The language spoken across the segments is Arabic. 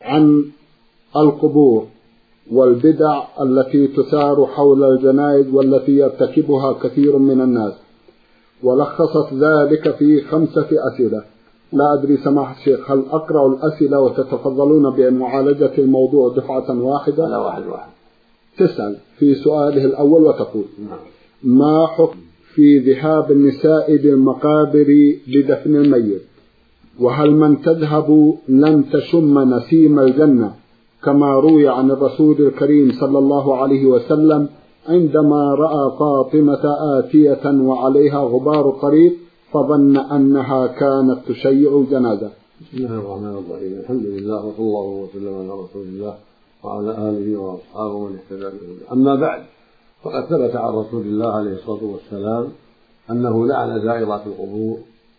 عن القبور والبدع التي تثار حول الجنائز والتي يرتكبها كثير من الناس، ولخصت ذلك في 5 أسئلة. لا أدري سماحة الشيخ هل أقرأ الأسئلة وتتفضلون بمعالجة الموضوع دفعة واحدة؟ لا، واحد. تسأل في سؤاله الأول وتقول: ما حكم في ذهاب النساء بالمقابر لدفن الميت؟ وهل من تذهب لن تشم نسيم الجنة كما روي عن الرسول الكريم صلى الله عليه وسلم عندما رأى فاطمة آتية وعليها غبار طريق فظن أنها كانت تشيع الجنازة؟ بسم الله الرحمن الرحيم. الحمد لله وصلى الله وسلم على رسول الله وعلى آله وأصحابه ومن اهتدى بهداه. أما بعد، فقد ثبت عن رسول الله عليه الصلاة والسلام أنه لعن زائرات القبور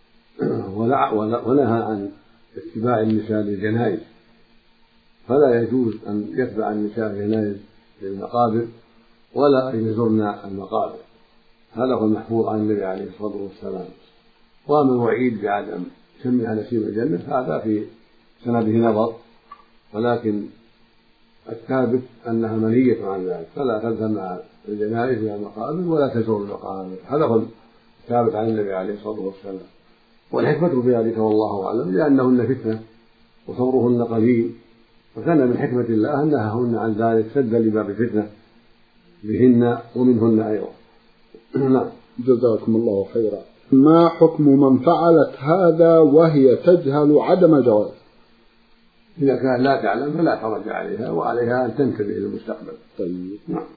ونهى عن اتباع النساء للجنائز، فلا يجوز أن يتبع النساء الجنائز للمقابر ولا أن يزرن المقابر. هذا هو المحفوظ عن النبي عليه الصلاة والسلام. وأما الوعيد بعدم سمها نسيم الجنة هذا في سنده نظر، ولكن الثابت أنها منهية عن ذلك، فلا تذهب مع الجنائز إلى المقابر ولا تزور المقابر. هذا هو الثابت عن النبي عليه الصلاة والسلام. والحكمة في ذلك والله أعلم لأنهن فتنة وصبرهن قليل، وكان من حكمة الله أن نهاهن عن ذلك سدا لباب الفتنة بهن ومنهن أيضا. نعم. جزاكم الله خيرا. ما حكم من فعلت هذا وهي تجهل عدم الجواز؟ إذا كان لا تعلم فلا حرج عليها، وعليها أن تنتبه للمستقبل. طيب. نعم.